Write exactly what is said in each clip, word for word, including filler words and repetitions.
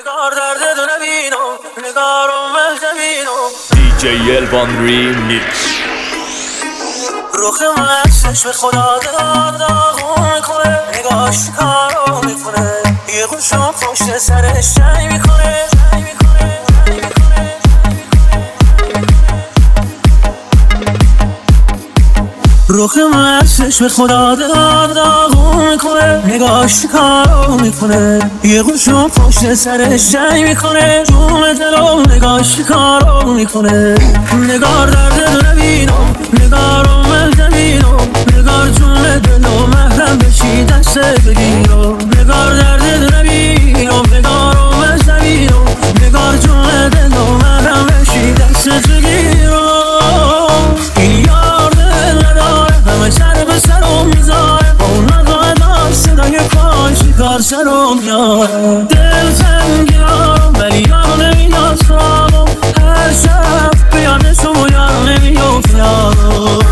نگار درد دو نبینم، نگارم مهدبینم. دی جی الوان ریمیکس. روخ مستش به خدا داد داغون میکنه، نگاش کارو میکنه، یه گوشم پشت سرش جنگ میکنه. روخ مستش به خدا داد داغون میکنه، نگاش کارو میکنه، یه گوشم پشت سرش جنگ میکنه. جون دلم نگاش کارو میکنه. نگار درد دو نبینم، نگارم مهدبینم. نگار جون دلم محرم بشی دست بگیرم. نگار درد دو نبینم، نگارم مهدبینم. نگار جون دلم محرم بشی دست بگیرم. این یار دل نداره، همه سر به سرم میذاره، با اون نگاه دار صدای پای شکار سرم میاره. دل تنگیارم ولی یار نمیاد خوابم، هر شب به یادشم و یار نمیافتم.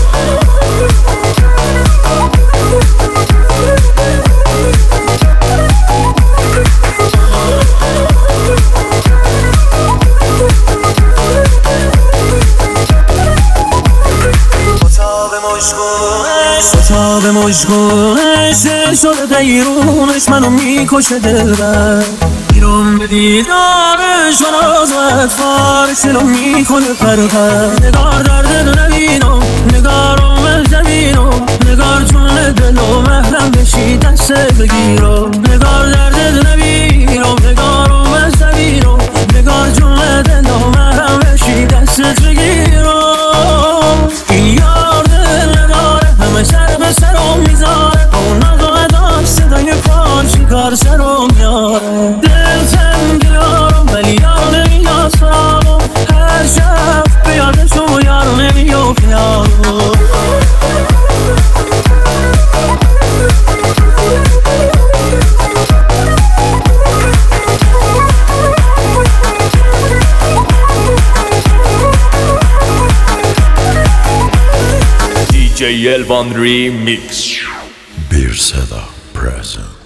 تا به مشگونش شده دیرونش منو میکشه دلبر. بیرون به دیدارش من از اطفارش دلو میکنه پرپر. نگار درد دو نبینم، نگارم مهدبینم. نگار جون دلو محرم بشی دست بگیرم. نگار درد دو نبینم، نگارم مهدبینم. نگار جون دلو محرم بشی دست بگیرم. این یار دل نداره، همه سر به سرم میذاره، اون نگاه دار صدای پان شکار سرم میاره. دل تنگیارم ولی یار نمیاد خوابم، هر شب به یادشم و یار نمیافتم. دی جی الوان ریمیکس. Bir Seda present.